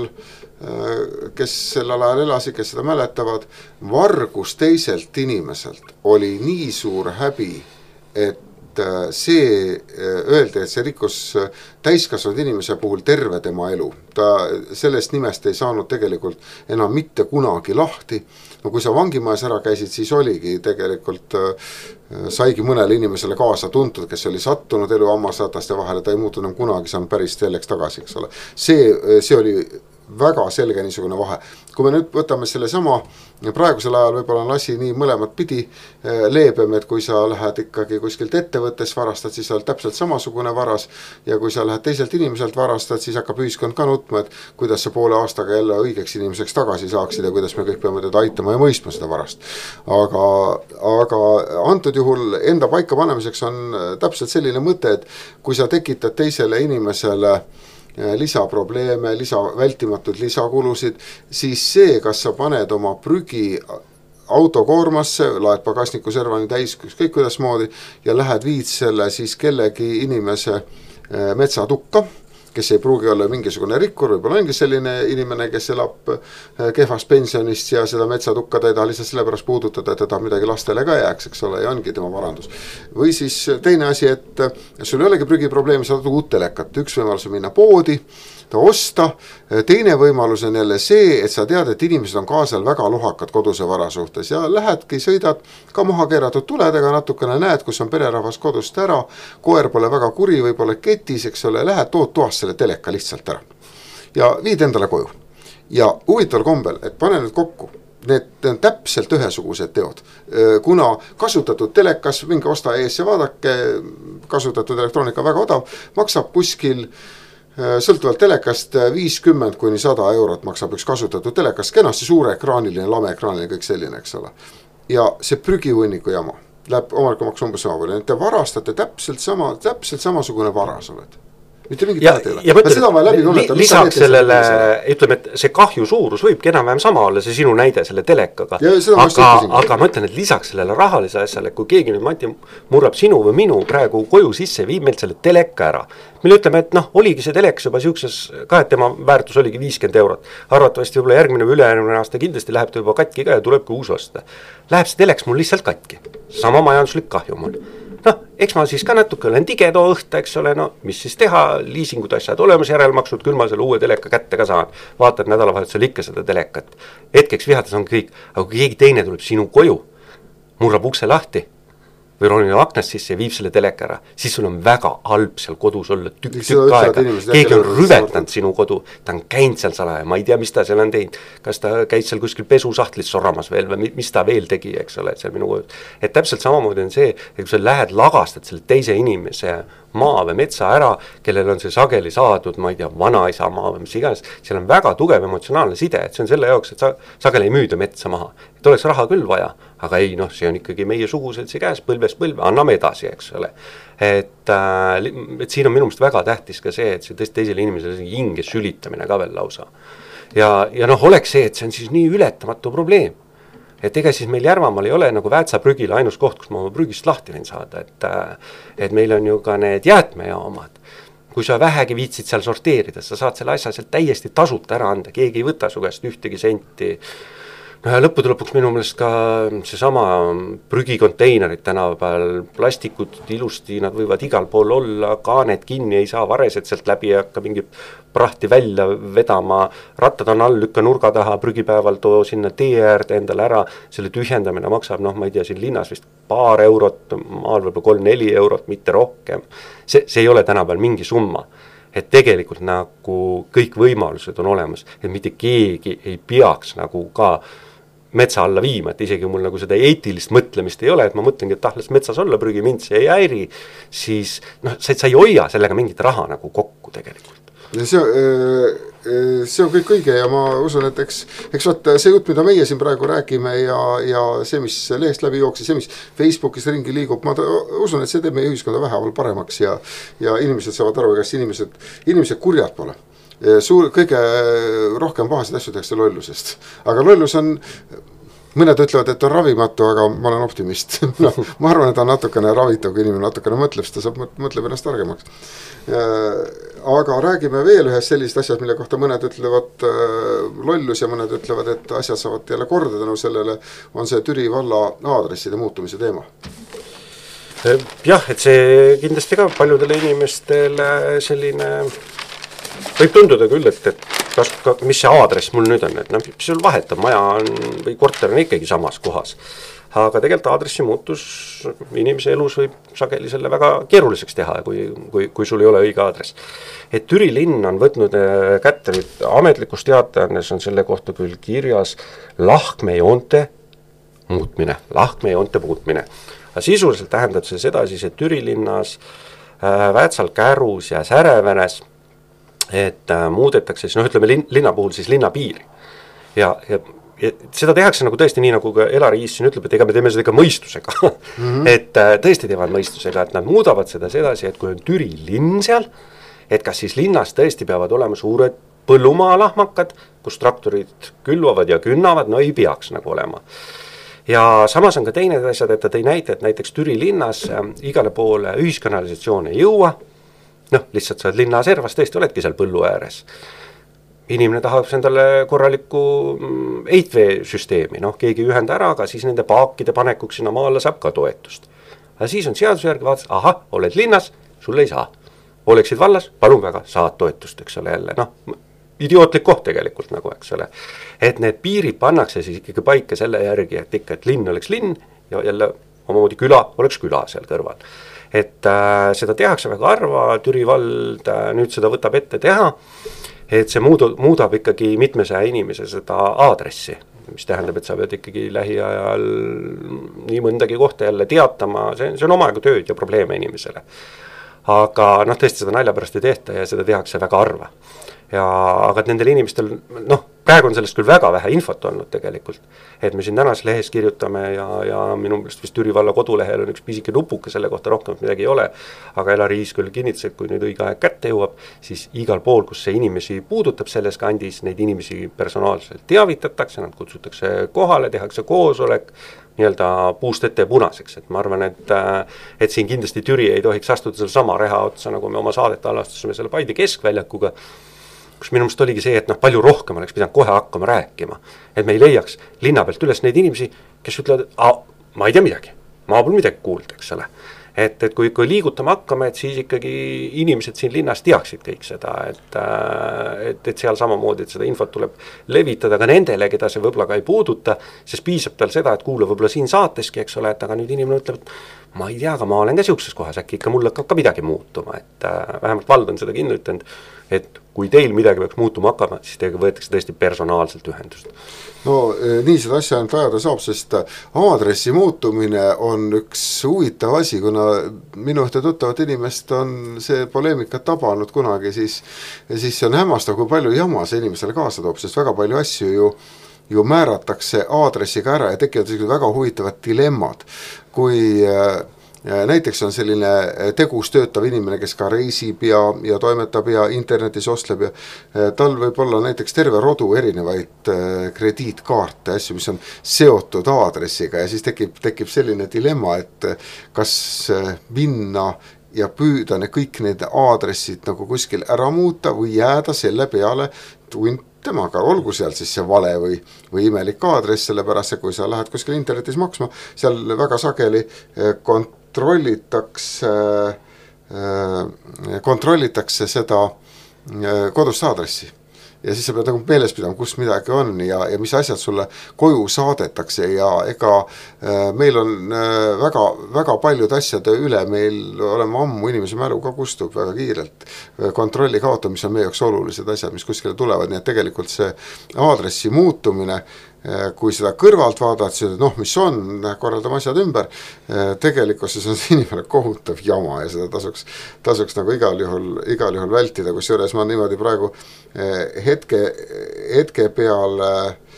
kes sellel ajal elasid, kes seda mäletavad, vargus teiselt inimeselt oli nii suur häbi, et see öeldi, et see rikkus täiskasvanud inimese puhul terve tema elu. Ta sellest nimest ei saanud tegelikult enam mitte kunagi lahti. No kui sa vangimajas ära käisid, siis oligi tegelikult, saigi mõnele inimesele kaasa tuntud, kes oli sattunud elu hammasrataste vahele, ta ei muutu enam kunagi saanud päris selleks tagasi, eks ole. See oli väga selge niisugune vahe. Kui me nüüd võtame selle sama, praegusel ajal võib-olla on asi nii mõlemat pidi leebem, et kui sa lähed ikkagi kuskilt ettevõttes varastad, siis sa oled täpselt samasugune varas ja kui sa lähed teiselt inimeselt varastad, siis hakkab ühiskond ka nutma, et kuidas sa poole aastaga jälle õigeks inimeseks tagasi saaksid ja kuidas me kõik peame teda aitama ja mõistma seda varast. Aga antud juhul enda paika panemiseks on täpselt selline mõte, et kui sa tekitad teisele inimesele lisaprobleeme, vältimatud lisakulusid, siis see, kas sa paned oma prügi autokoormasse, laed pagasniku servani täis, kõik kuidas moodi ja lähed viid selle siis kellegi inimese metsatukka, kes ei pruugi olla mingisugune rikkur, võib-olla ongi selline inimene, kes elab kehvast pensionist ja seda metsatukka ta ei taha lihtsalt sellepärast puudutada, et ta midagi lastele ka jääks, eks ole, ja ongi tema varandus. Või siis teine asi, et sul ei olegi prügiprobleemi, sa uut telekat, üks võimalus on minna poodi, ta osta, teine võimalus on jälle see, et sa tead, et inimesed on kaasal väga lohakad koduse vara suhtes ja lähedki, sõidad ka maha keeratud tuledega, natukene näed, kus on pererahvas kodust ära, koer pole väga kuri, võib-olla ketis, eks ole, lähed, tood toast selle teleka lihtsalt ära ja viid endale koju. Ja huvitaval kombel, et pane nüüd kokku, need on täpselt ühesugused teod, kuna kasutatud telekas, minge osta ees ja vaadake, kasutatud elektroonika väga odav, maksab kuskil sõltuvalt telekast 50 kuni 100 eurot maksab üks kasutatud telekas, kenasti suure ekraaniline, lame ekraaniline, kõik selline, eks ole. Ja see prügivõnniku jama läheb omanikku maksa umbes sama palju, te varastate täpselt samasugune varas oled. Mitte mingit ja lisaks sellele, ütleme, et see kahju suurus võibki enam-vähem sama olla, see sinu näide selle telekaga, aga ma ütlen, et lisaks sellele rahalise asjale, kui keegi nüüd Mati murrab sinu või minu praegu koju sisse, viib meilt selle teleka ära, mille ütleme, et oligi see teleks juba siukses ka, et tema väärtus oligi 50 eurot, arvatavasti võib-olla järgmine või ülejärgmine aasta kindlasti läheb ta juba katki ka ja tulebki uus osta. Läheb see teleks mul lihtsalt katki, sama majanduslik kahju mul. Eks ma siis ka natuke olen tigedoo õhta, eks ole, mis siis teha, liisingud asjad olemas, järelmaksud, küll ma selle uue teleka kätte ka saan, vaatad nädalavahetusel ikka seda telekat, hetkeks vihates on kõik, aga kui keegi teine tuleb sinu koju, murrab ukse lahti või ronib aknast sisse ja viib selle teleka ära, siis sul on väga halb seal kodus olla tükk aega, keegi on rüvetanud sinu kodu, ta on käinud seal salaja, ma ei tea, mis ta seal on teinud, kas ta käis seal kuskil pesusahtlis soramas veel või mis ta veel tegi, eks ole, et seal minu kodus, et täpselt samamoodi on see, et kui sa lähed lagastad selle teise inimese maa või metsa ära, kellel on see sageli saadud, ma ei tea, vanaisa maa või mis iganes, seal on väga tugev emotsionaalne side, et see on selle jaoks, et sageli ei müüda metsa maha, et oleks raha küll vaja, aga ei, see on ikkagi meie sugused see käes, põlvest põlve, anname edasi, eks ole. Et siin on minu meelest väga tähtis ka see, et see tõesti teisele inimesele hinge sülitamine ka veel lausa. Ja oleks see, et see on siis nii ületamatu probleem. Et ega siis meil Järvamaal ei ole nagu Väätsaprügile ainus koht, kus ma oma prügist lahti võin saada, et meil on ju ka need jäätmejaamad. Kui sa vähegi viitsid seal sorteerida, sa saad selle asja sealt täiesti tasuta ära anda, keegi ei võta su käest ühtegi senti. Ja lõppude lõpuks minu meelest ka seesama prügikonteinerid tänapäeval, plastikud ilusti, nad võivad igal pool olla, kaaned kinni, ei saa varesed sealt läbi ja hakka mingi prahti välja vedama, rattad on all, lükka nurga taha, prügipäeval too sinna tee äärde endale ära, selle tühjendamine maksab, ma ei tea, siin linnas vist paar eurot, maal võib-olla 3-4 eurot, mitte rohkem. See ei ole tänapäeval mingi summa. Et tegelikult nagu kõik võimalused on olemas, et mitte keegi ei peaks nagu ka metsa alla viima, et isegi mul nagu seda eetilist mõtlemist ei ole, et ma mõtlengi, et las metsas olla prügi, mind see ei häiri, siis sa ei hoia sellega mingit raha nagu kokku tegelikult. Ja see on kõik õige ja ma usun, et eks võt, see jutt, mida meie siin praegu räägime ja see, mis lehest läbi jooksis, see, mis Facebookis ringi liigub, ma usun, et see teeb meie ühiskonda vähemalt paremaks ja inimesed saavad aru, kas inimesed kurjad pole. Kõige rohkem pahasid asju tehakse lollusest. Aga lollus on, mõned ütlevad, et on ravimatu, aga ma olen optimist. Ma arvan, et on natukene ravitav, kui inimene natukene mõtleb, siis ta mõtleb ennast targemaks. Aga räägime veel ühest sellist asjast, mille kohta mõned ütlevad lollus ja mõned ütlevad, et asjad saavad jälle korda tänu sellele, on see Türi valla aadresside muutumise teema. Jah, et see kindlasti ka paljudele inimestele selline võib tunduda küll, et mis see aadress mul nüüd on, et mis sul vahetab, maja on või korter on ikkagi samas kohas. Aga tegelikult aadressi muutus inimese elus võib sageli selle väga keeruliseks teha, kui sul ei ole õige aadress. Et Türi linn on võtnud kätte nüüd ametlikus teatajandes on selle kohta küll kirjas lahkmejoonte muutmine. Aga sisuliselt tähendab see seda siis, et Türi linnas Väätsal, Kärus ja Särevenes et muudetakse siis, ütleme linna puhul siis linna piiri. Ja seda tehakse nagu tõesti nii, nagu ka Elari Iis siin ütleb, et ega me teeme seda ka mõistusega. Et tõesti teevad mõistusega, et nad muudavad seda sedasi, et kui on Türi linn seal, et kas siis linnas tõesti peavad olema suured põllumaalahmakad, kus traktorid külvavad ja künnavad, ei peaks nagu olema. Ja samas on ka teine asjad, et ta tõi näite, et näiteks Türi linnas igale poole ühiskanalisatsioon ei jõua, lihtsalt sa oled linna servas, tõesti oledki seal põllu ääres. Inimene tahab endale korralikku eitveesüsteemi, keegi ühenda ära, aga siis nende paakide panekuks sinna maale saab ka toetust. Aga siis on seaduse järgi vaatas, oled linnas, sulle ei saa. Oleksid vallas, palun väga, saad toetust, eks ole jälle. Idiootlik koht tegelikult nagu, eks ole. Et need piirid pannakse siis ikkagi paika selle järgi, et ikka, et linn oleks linn ja jälle omamoodi küla oleks küla seal kõrval. Et seda tehakse väga harva, Türi vald nüüd seda võtab ette teha, et see muudab ikkagi mitmesaja inimese seda aadressi, mis tähendab, et sa pead ikkagi aga noh, tõesti seda nalja pärast ei tehta ja seda tehakse väga harva. Aga nendel inimestel, noh, praegu on sellest küll väga vähe infot olnud tegelikult, et me siin tänas lehes kirjutame ja minu meelest vist Türi valla kodulehel on üks pisike nupuke selle kohta, rohkem midagi ei ole, aga Elari Riis küll kinnitas, et kui nüüd õige aeg kätte jõuab, siis igal pool, kus see inimesi puudutab selles kandis, neid inimesi personaalselt teavitatakse, nad kutsutakse kohale, tehakse koosolek, nii-öelda puust ette ja punaseks, et ma arvan, et siin kindlasti Türi ei tohiks astuda selle sama reha otsa, nagu me oma saadete alastusime selle Paide keskväljakuga, kus minu meelest oligi see, et noh, palju rohkem oleks pidanud kohe hakkama rääkima, et me ei leiaks linna pealt üles neid inimesi, kes ütlevad, et ma ei tea midagi, ma pole midagi kuulda, eks ole. Et kui liigutama hakkame, et siis ikkagi inimesed siin linnas teaksid kõik seda, et seal samamoodi, et seda infot tuleb levitada ka nendele, keda see võib-olla ka ei puuduta, sest piisab tal seda, et kuula võib-olla siin saateski, eks ole, et aga nüüd inimene ütleb, et ma ei tea, aga ma olen ka siukses kohas, äkki ikka mul hakkab ka midagi muutuma, et vähemalt vald on seda kinni ütlenud, et kui teil midagi peaks muutuma hakkama, siis teiega võetakse tõesti personaalselt ühendust. No nii seda asja ainult ajada saab, sest aadressi muutumine on üks huvitav asi, kuna minu ühte tuttavat inimest on see poleemika tabanud kunagi, siis see on hämmastav, kui palju jama see inimesele kaasa toob, sest väga palju asju ju määratakse aadressiga ära ja tekivad väga huvitavad dilemmad, kui näiteks on selline tegus töötav inimene, kes ka reisib ja toimetab ja internetis ostleb ja tal võib olla näiteks terve rodu erinevaid krediitkaarte, asju, mis on seotud aadressiga ja siis tekib selline dilemma, et kas minna ja püüda kõik need aadressid nagu kuskil ära muuta või jääda selle peale temaga, olgu seal siis see vale või imelik aadress, sellepärast, kui sa lähed kuskil internetis maksma, seal väga sageli kontrollitakse seda kodust aadressi ja siis sa pead nagu meeles pidama, kus midagi on ja mis asjad sulle koju saadetakse ja ega meil on väga, väga paljud asjade üle, meil oleme ammu inimese mälu ka kustub väga kiirelt kontrolli kaotamise on meie jaoks olulised asjad, mis kuskile tulevad, nii et tegelikult see aadressi muutumine, kui seda kõrvalt vaadata, siis mis on, korraldame asjad ümber, tegelikult siis on see inimene kohutav jama ja seda tasuks nagu igal juhul vältida, kus juures ma niimoodi praegu hetke peale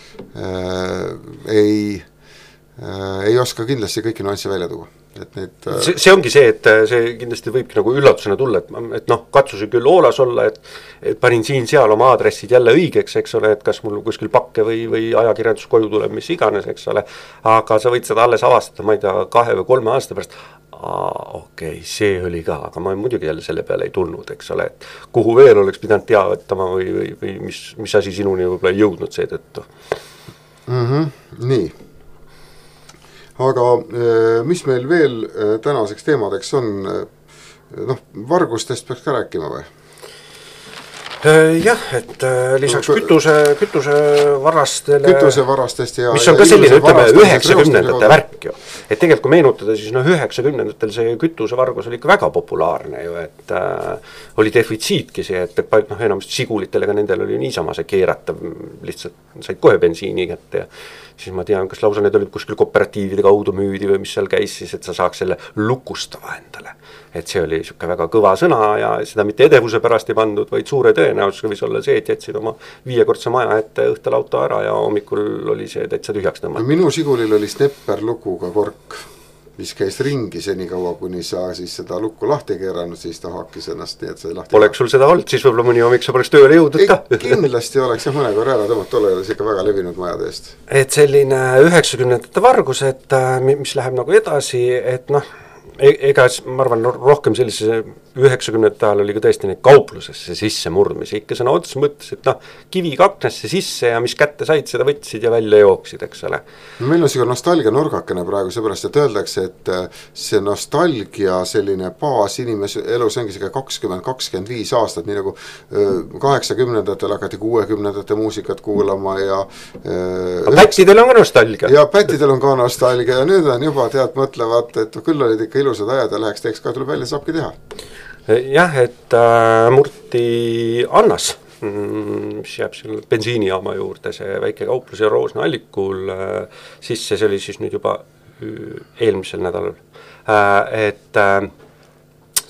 ei oska kindlasti kõiki nüansse välja tuua. See ongi see, et see kindlasti võibki nagu üllatusena tulla, et noh, katsusin küll hoolas olla, et panin siin-seal oma aadressid jälle õigeks, eks ole, et kas mul kuskil pakke või ajakirjandus koju tuleb, mis iganes, eks ole, aga sa võid seda alles avastada, ma ei tea, 2 või 3 aasta pärast, okei, see oli ka, aga ma muidugi jälle selle peale ei tulnud, eks ole, et kuhu veel oleks pidanud teavitama või mis asi sinuni võib-olla ei jõudnud seetõttu. Nii. Aga mis meil veel tänaseks teemadeks on, vargustest peaks ka rääkima või? Jah, et lisaks kütusevarastele, mis on ka selline, ütleme, 90-ndate värk ju. Et tegelikult kui meenutada, siis 90-ndatel see kütusevargus oli ikka väga populaarne ju, et oli defitsiitki see, et enamasti sigulitele ka nendel oli niisama see keeratav, lihtsalt said kohe bensiini kätte ja siis ma tean, kas lausa need olid kuskil kooperatiivide kaudu müüdi või mis seal käis siis, et sa saaks selle lukustava endale. Et see oli siuke väga kõva sõna ja seda mitte edevuse pärast ei pandud, vaid suure tõenäosusega võis olla see, et jätsid oma 5-kordse maja ette õhtul auto ära ja hommikul oli see täitsa tühjaks tõmmata. Minu sigulil oli snepper lukuga kork, mis käis ringi senikaua, kuni sa siis seda lukku lahti keeranud, siis ta hakkis ennast nii, et see lahti. Oleks sul seda olnud, siis võib-olla mõni hommik sa poleks tööle jõudnud ka. Kindlasti oleks jah mõne korra ära tõmmata, tolle oli ikka väga levinud majade eest. Et selline 90-ndate vargus, et mis läheb nagu edasi, et ega ma arvan rohkem sellise 90-ndate ajal oli ka tõesti neid kauplusesse sisse murdmisi, ikka sõna otsa mõttes, et kivi kaknesse sisse ja mis kätte said, seda võtsid ja välja jooksid, eks ole. Meil on siga nostalgia nurgakene praegu, seepärast, et öeldakse, et see nostalgia selline baas inimese elus ongi siga 20-25 aastat, nii nagu 80-ndatel hakati 60-ndate muusikat kuulama ja pättidel on ka nostalgia. Ja pättidel on ka nostalgia ja nüüd on juba mõtlevad, et küll olid ikka ilusad ajad ja läheks teeks ka, tuleb välja, saabki teha. Jah, et Murti Annas, mis jääb selle bensiinijaama juurde, see väike kauplus ja Roosna allikul sisse, see oli siis nüüd juba eelmisel nädalal, et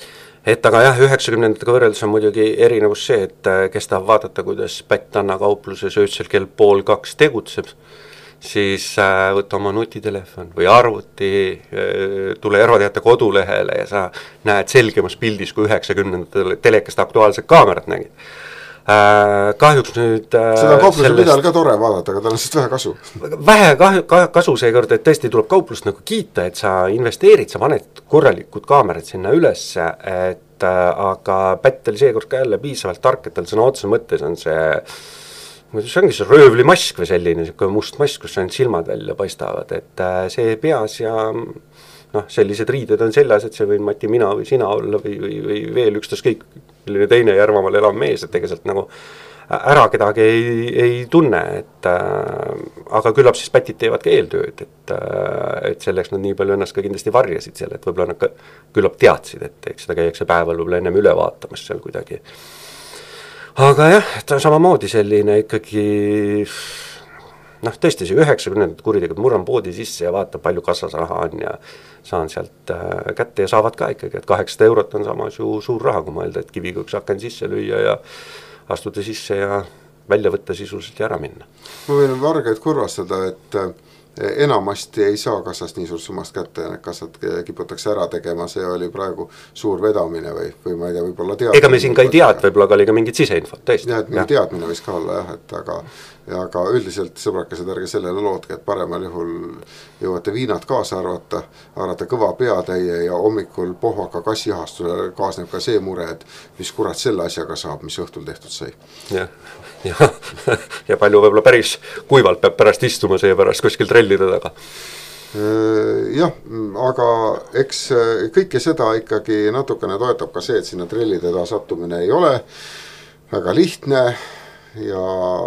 et aga jah, 90-ndatega võrreldes on muidugi erinevus see, et kes tahab vaadata, kuidas Pätt Anna kaupluses öösel kell 1:30 tegutseb, siis võta oma nutitelefon või arvuti, tule Järvateate kodulehele ja sa näed selgemas pildis, kui 90-ndatel telekast Aktuaalset kaamerat nägid. Kahjuks nüüd seda on kaupluse pidal ka tore vaadata, aga tal on sest vähe kasu. Vähe kasu seekord, et tõesti tuleb kauplust nagu kiita, et sa investeerid, sa paned korralikud kaamerad sinna üles, et aga Pätt oli seekord ka jälle piisavalt tark, et tal sõna otsa mõttes on see ongi see röövlimask või selline must mask, kus ainult silmad välja paistavad, et see peas ja sellised riided on seljas, et see võin Mati mina või sina olla või veel ükstaskõik milline teine Järvamaal elav mees, et tegelikult nagu ära kedagi ei tunne, et aga küllap siis Pätid teevad ka eeltööd, et selleks nad nii palju ennast ka kindlasti varjasid selle, et võib-olla nad ka küllap teadsid, et eks seda käiakse päeval võib-olla ennem üle vaatamas seal kuidagi. Aga jah, ta samamoodi selline ikkagi tõesti see 90-ndad kuritegud, murran poodi sisse ja vaata, palju kassas raha on ja saan sealt kätte ja saavad ka ikkagi, et 800 eurot on samas ju suur raha, kui mõelda, et kiviga üks aken sisse lüüa ja astuda sisse ja välja võtta sisuliselt ja ära minna. Ma võin vargaid kurvastada, et enamasti ei saa kassast nii suurt summast kätte ja need kassad kiputakse ära tegema, see oli praegu suur vedamine või ma ei tea, võib-olla teadmine. Ega me siin ka ei tea, et võib-olla ka oli ka mingid siseinfot, tõesti. Jah, et mingi teadmine võis ka olla jah, et aga üldiselt sõbrakesed ärge sellele loodke, et paremal juhul jõuate viinad kaasa arvata kõva peatäie ja hommikul pohvaka kassihastusele kaasneb ka see mure, et mis kurat selle asjaga saab, mis õhtul tehtud sai. Ja palju võib-olla päris kuivalt peab pärast istuma seepärast kuskil trellide taga. Jah, aga eks kõike seda ikkagi natukene toetab ka see, et sinna trellide taha sattumine ei ole väga lihtne ja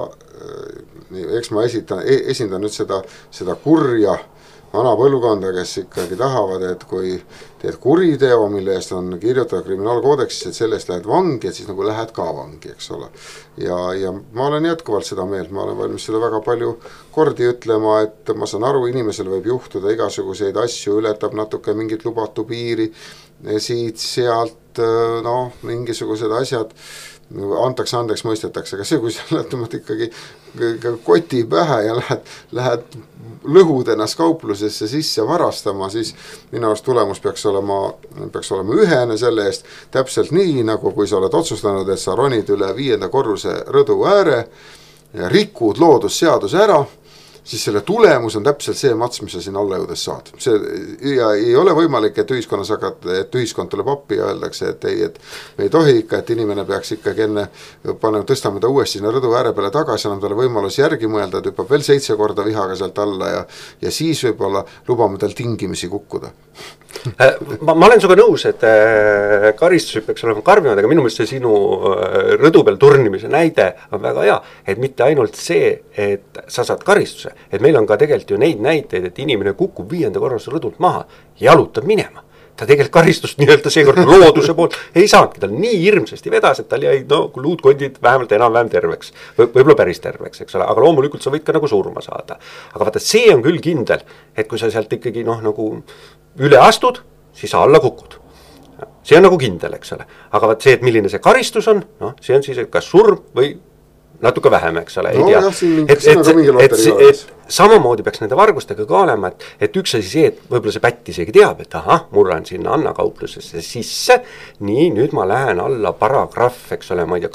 eks ma esindan nüüd seda kurja vana põlvkonda, kes ikkagi tahavad, et kui teed kuriteo, mille eest on kirjutatud kriminaalkoodeksis, et sellest lähed vangi, et siis nagu lähed ka vangi, eks ole. Ja ma olen jätkuvalt seda meelt, ma olen valmis seda väga palju kordi ütlema, et ma saan aru, inimesel võib juhtuda igasuguseid asju, ületab natuke mingit lubatu piiri, siit, sealt, mingisugused asjad, antakse andeks, mõistetakse, aga see, kui sa lähed ikkagi koti pähe ja lähed lõhud ennast kauplusesse sisse varastama, siis minu arust tulemus peaks olema ühene selle eest, täpselt nii, nagu kui sa oled otsustanud, et sa ronid üle 5. korruse rõdu ääre ja rikud loodusseaduse ära, siis selle tulemus on täpselt see mats, mis sa siin alla jõudes saad. Ja ei ole võimalik, et ühiskond tuleb appi ja öeldakse, et ei, et me ei tohi ikka, et inimene peaks ikkagi enne tõstame ta uuesti sinna rõdu ääre peale tagasi, anname talle võimalus järgi mõelda, et hüppab veel 7 korda vihaga sealt alla ja siis võib-olla lubame tal tingimisi kukkuda. Ma olen suga nõus, et karistused peaks olema karmimad, aga minu meelest see sinu rõdu peal turnimise näide on väga hea, et mitte ainult see, et sa saad karistuse, et meil on ka tegelikult ju neid näiteid, et inimene kukub 5. korruse rõdult maha ja jalutab minema. Ta tegelikult karistust nii-öelda seekord looduse poolt ei saanudki, tal nii hirmsasti vedas, et tal jäi luudkondid vähemalt enam-vähem terveks, võib-olla päris terveks, eks ole, aga loomulikult sa võid ka nagu surma saada. Aga vaata, see on küll kindel, et kui sa sealt ikkagi nagu üle astud, siis sa alla kukud. See on nagu kindel, eks ole. Aga vaat see, et milline see karistus on, see on siis kas surm või natuke vähem, eks ole, ei tea. Et samamoodi peaks nende vargustega ka olema, et üks asi see, et võib-olla see Pätt isegi teab, et murran sinna Anna kauplusesse sisse, nii, nüüd ma lähen alla paragrahv, eks ole, ma ei tea,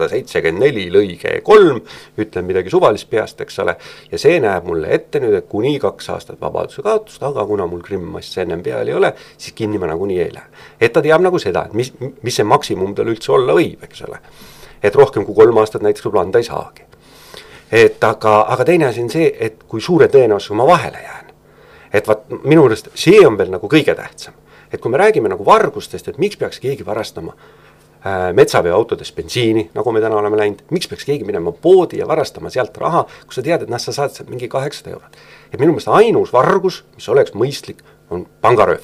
274 lõige 3, ütlen midagi suvalist peast, eks ole, ja see näeb mulle ette nüüd, et kuni 2 aastat vabaduse kaotust, aga kuna mul krimmass ennem peal ei ole, siis kinni ma nagunii ei lähe. Et ta teab nagu seda, et mis see maksimum tal üldse olla võib, eks ole. Et rohkem kui 3 aastat näiteks võib anda ei saagi. Et aga teine asi on see, et kui suure tõenäosusega ma vahele jään. Et minu juurest see on veel nagu kõige tähtsam. Et kui me räägime nagu vargustest, et miks peaks keegi varastama metsaveoautodes bensiini, nagu me täna oleme läinud, miks peaks keegi minema poodi ja varastama sealt raha, kui sa tead, et sa saad sealt mingi 800 eurot. Et minu meelest ainus vargus, mis oleks mõistlik, on pangarööv.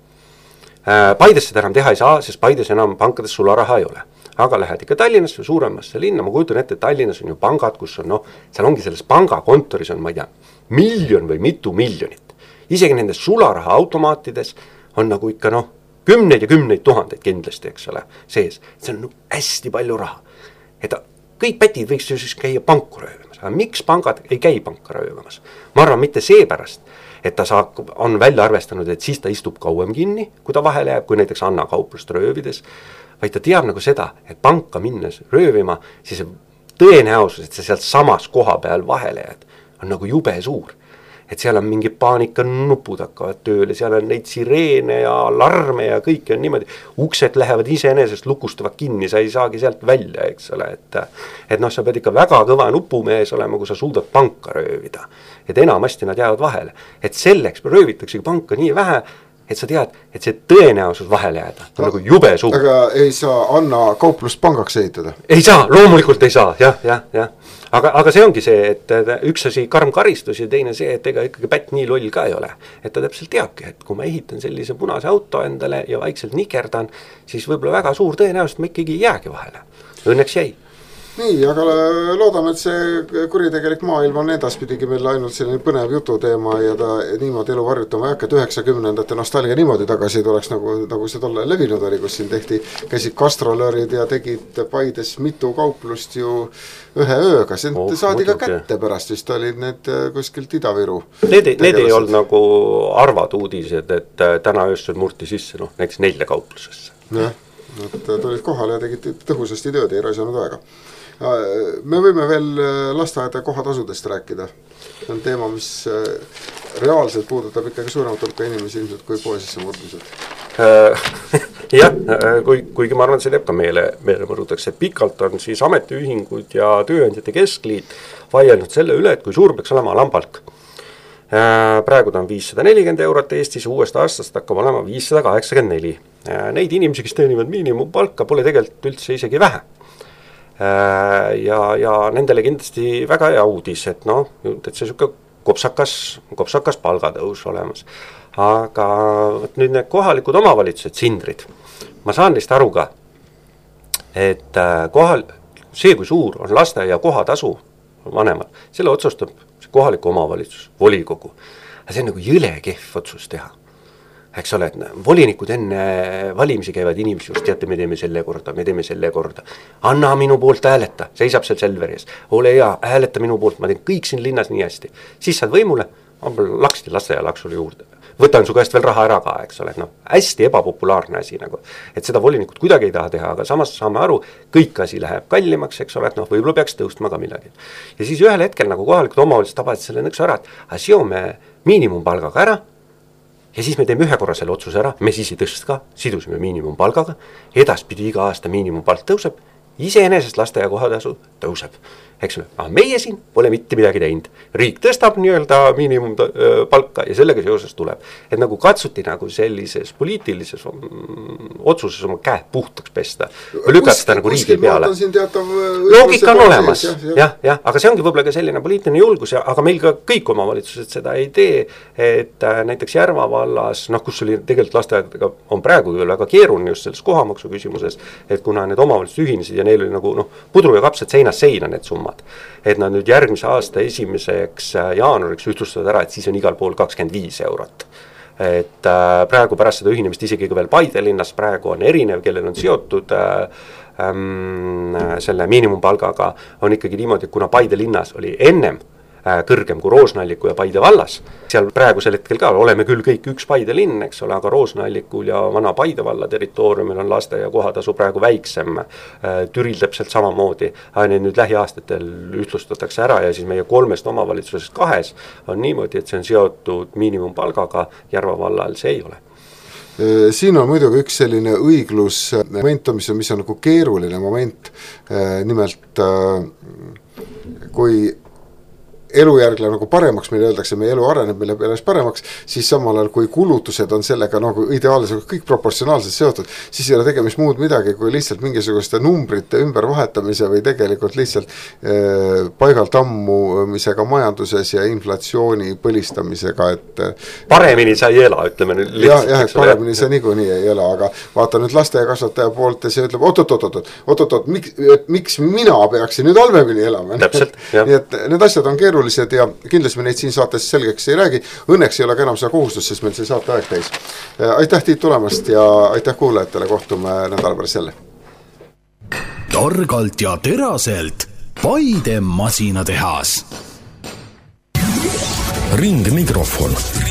Paides seda enam teha ei saa, sest Paides enam pankades sularaha ei ole. Aga lähed ikka Tallinnasse või suuremasse linna, ma kujutan ette, Tallinnas on ju pangad, kus on, seal ongi selles pangakontoris on, ma ei tea, 1 miljon või mitu miljonit. Isegi nendes sularaha automaatides on nagu ikka, kümneid ja kümneid tuhandeid kindlasti, eks ole, sees. See on hästi palju raha. Et kõik pätid võiks ju siis käia panku röövimas, aga miks pangad ei käi panka röövimas? Ma arvan mitte seepärast, et ta on välja arvestanud, et siis ta istub kauem kinni, kui ta vahele jääb, kui näiteks Anna kauplust röövides, vaid ta teab nagu seda, et panka minnes röövima, siis tõenäosus, et sa sealt samas koha peal vahele jääd, on nagu jube suur. Et seal on mingi paanika nupud hakkavad tööle, seal on neid sireene ja larme ja kõik on niimoodi, uksed lähevad iseenesest lukustavad kinni, sa ei saagi sealt välja, eks ole, et noh, sa pead ikka väga kõva nupumees olema, kui sa suudad panka röövida. Et enamasti nad jäävad vahele. Et selleks röövitaksegi panka nii vähe, et sa tead, et see tõenäosus vahele jääda on nagu jube suur. Aga ei saa Anna kauplust pangaks ehitada? Ei saa, loomulikult ei saa, jah. Aga see ongi see, et üks asi karm karistus ja teine see, et ega ikkagi pätt nii loll ka ei ole. Et ta täpselt teabki, et kui ma ehitan sellise punase auto endale ja vaikselt nikerdan, siis võib-olla väga suur tõenäoliselt ma ikkagi jäägi vahele. Õnneks jäi. Nii, aga loodame, et see kuritegelik maailm on edaspidigi meil ainult selline põnev jututeema ja ta niimoodi elu varjutama ei hakka, et 90ndate nostalgia niimoodi tagasi tuleks, nagu see tolle levinud oli, kus siin käisid gastrolörid ja tegid Paides mitu kauplust ju ühe ööga. See saadi ka kätte pärast, vist olid need kuskilt Ida-Viru. Need ei olnud nagu arvad uudised, et täna öösel murti sisse, näiteks 4 kauplusesse. Jah, nad tulid kohale ja tegid tõhusasti tööd, ei raisanud aega. Me võime veel lasteaeda kohatasudest rääkida. See on teema, mis reaalselt puudutab ikkagi suuremat hulka inimesi ilmselt kui poesisse murdmised. Jah, kuigi ma arvan, see teeb ka meele mõrudaks, et pikalt on siis ametiühingud ja tööandjate keskliit vaielnud selle üle, et kui suur peaks olema alampalk. Praegu ta on 540 eurot Eestis, uuest aastast hakkab olema 584. Neid inimesi, kes teenivad miinimumpalka, pole tegelikult üldse isegi vähe. Ja nendele kindlasti väga hea uudis, et et see suke kopsakas palgatõus olemas. Aga nüüd need kohalikud omavalitsused, sindrid, ma saan neist aru ka, et see, kui suur on laste ja kohatasu vanemal, selle otsustab kohaliku omavalitsus, volikogu. Aga see on nagu jõle kehv otsus teha. Eks ole, et volinikud enne valimisi käivad inimesi, just teate, me teeme selle korda. Anna minu poolt hääleta, seisab seal Selveris. Ole hea, hääleta minu poolt, ma teen kõik siin linnas nii hästi. Siis saad võimule, laksti laste ja laksule juurde. Võtan su käest veel raha ära ka, eks ole, hästi ebapopulaarne asi nagu. Et seda volinikud kuidagi ei taha teha, aga samas saame aru, kõik asi läheb kallimaks, eks ole, et võib-olla peaks tõustma ka millegi. Ja siis ühel hetkel nagu kohalikud omavalitsused tabasid selle nõks ära, et seome miinimumpalgaga ära, ja siis me teeme ühe korra selle otsuse ära, me siis ei tõst ka, sidusime miinimumpalgaga, edaspidi iga aasta miinimumpalk tõuseb, iseenesest laste ja kohatasu tõuseb. Eks ole, aga meie siin pole mitte midagi teinud. Riik tõstab nii-öelda miinimumpalka ja sellega seoses tuleb. Et nagu katsuti nagu sellises poliitilises otsuses oma käed puhtaks pesta. Lükata nagu riigi peale. Loogika on olemas. Jah, aga see ongi võib-olla ka selline poliitiline julgus, aga meil ka kõik omavalitsused seda ei tee, et näiteks Järva vallas, kus oli tegelikult lasteaedadega on praegu küll väga keeruline just selles kohamaksu küsimuses, et kuna need omavalitsused ühinesid ja neil oli nagu pudru ja kapsad seinast seina need summad. Et nad nüüd järgmise aasta 1. jaanuariks ühtlustavad ära, et siis on igal pool 25 eurot. Et praegu pärast seda ühinemist isegi veel Paide linnas praegu on erinev, kellel on seotud selle miinimumpalgaga, on ikkagi niimoodi, et kuna Paide linnas oli ennem kõrgem kui Roosnalliku ja Paide vallas. Seal praegusel hetkel ka oleme küll kõik üks Paide linn, eks ole, aga Roosnallikul ja vana Paide valla territooriumil on laste ja kohatasu praegu väiksem. Türil täpselt samamoodi, aga nüüd lähiaastatel ühtlustatakse ära ja siis meie 3 omavalitsusest 2 on niimoodi, et see on seotud miinimumpalgaga, Järva vallal see ei ole. Siin on muidugi üks selline õiglusmoment, mis on nagu keeruline moment, nimelt kui elujärgle nagu paremaks, mille öeldakse, meie elu areneb, mille peales paremaks, siis samal ajal, kui kulutused on sellega nagu ideaalselt kõik proportsionaalselt seotud, siis ei ole tegemist muud midagi, kui lihtsalt mingisuguste numbrite ümbervahetamise või tegelikult lihtsalt paigalt ammumisega majanduses ja inflatsiooni põlistamisega, et paremini sa ei ela, ütleme nüüd lihtsalt. Jah, et paremini sa niikuinii ei ela, aga vaata nüüd lasteaiakasvataja poolt ja see ütleb, oot, miks mina peaksin nüüd halvemini elama? Täpselt, nii et need asjad on keerulised keerulised ja kindlasti me neid siin saates selgeks ei räägi, õnneks ei ole ka enam seda kohustust, sest meil see saate aeg täis. Aitäh Tiit tulemast ja aitäh kuulajatele, kohtume nädala pärast jälle. Targalt ja teraselt Paide masinatehas. Ringmikrofon.